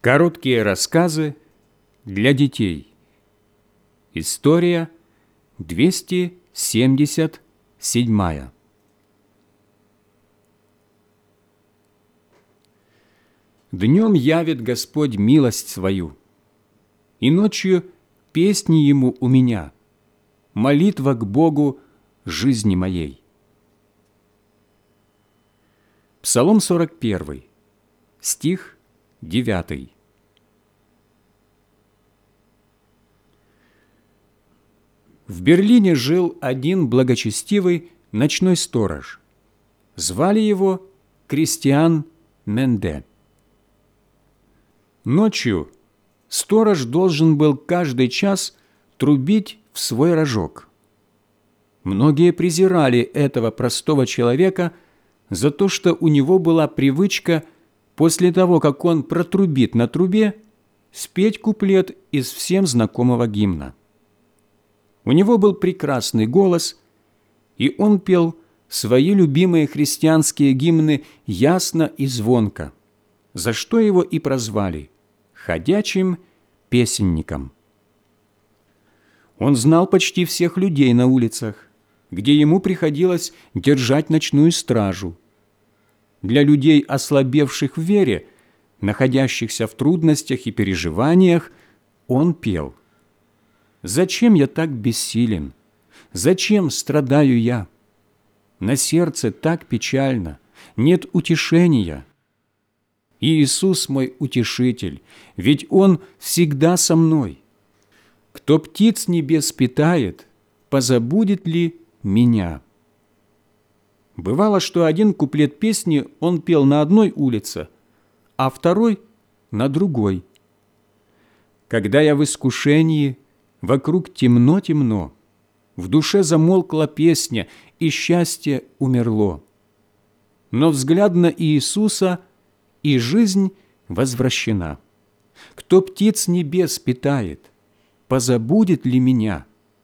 Короткие рассказы для детей. История 277. Днем явит Господь милость свою, и ночью песни Ему у меня, молитва к Богу жизни моей. Псалом 41, стих 9. В Берлине жил один благочестивый ночной сторож. Звали его Кристиан Менде. Ночью сторож должен был каждый час трубить в свой рожок. Многие презирали этого простого человека за то, что у него была привычка после того, как он протрубит на трубе, спеть куплет из всем знакомого гимна. У него был прекрасный голос, и он пел свои любимые христианские гимны ясно и звонко, за что его и прозвали «ходячим песенником». Он знал почти всех людей на улицах, где ему приходилось держать ночную стражу. Для людей, ослабевших в вере, находящихся в трудностях и переживаниях, он пел: «Зачем я так бессилен? Зачем страдаю я? На сердце так печально, нет утешения. Иисус мой утешитель, ведь Он всегда со мной. Кто птиц небес питает, позабудет ли меня?» Бывало, что один куплет песни он пел на одной улице, а второй – на другой. «Когда я в искушении, вокруг темно-темно, в душе замолкла песня, и счастье умерло. Но взгляд на Иисуса, и жизнь возвращена. Кто птиц небес питает, позабудет ли меня?»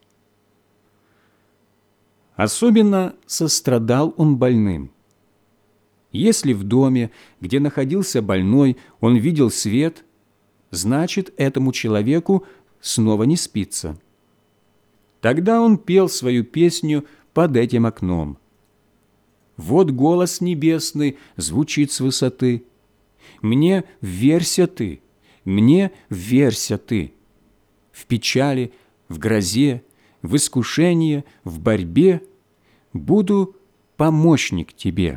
Особенно сострадал он больным. Если в доме, где находился больной, он видел свет, значит, этому человеку снова не спится. Тогда он пел свою песню под этим окном. Вот голос небесный звучит с высоты: «Мне вверься ты, мне вверься ты. В печали, в грозе, в искушении, в борьбе буду помощник тебе».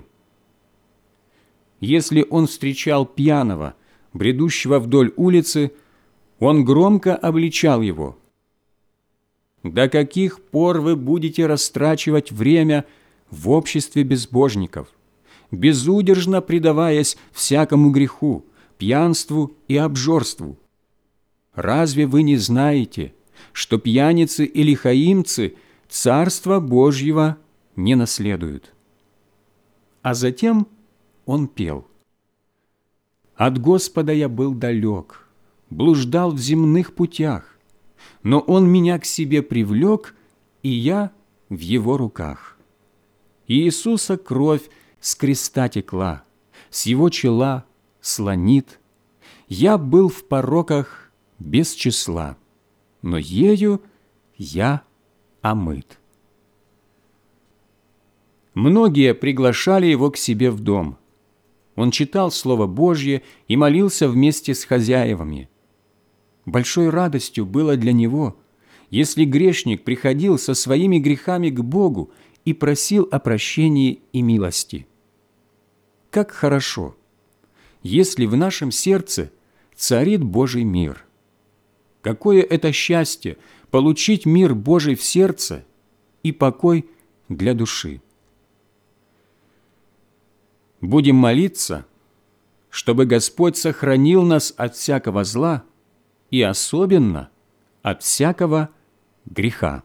Если он встречал пьяного, бредущего вдоль улицы, он громко обличал его: «До каких пор вы будете растрачивать время в обществе безбожников, безудержно предаваясь всякому греху, пьянству и обжорству? Разве вы не знаете, что пьяницы и лихаимцы Царства Божьего не наследуют?» А затем он пел: «От Господа я был далек, блуждал в земных путях, но Он меня к себе привлек, и я в Его руках. Иисуса кровь с креста текла, с Его чела слонит. Я был в пороках без числа, но ею я омыт». Многие приглашали его к себе в дом. Он читал Слово Божье и молился вместе с хозяевами. Большой радостью было для него, если грешник приходил со своими грехами к Богу и просил о прощении и милости. Как хорошо, если в нашем сердце царит Божий мир! Какое это счастье получить мир Божий в сердце и покой для души! Будем молиться, чтобы Господь сохранил нас от всякого зла и особенно от всякого греха.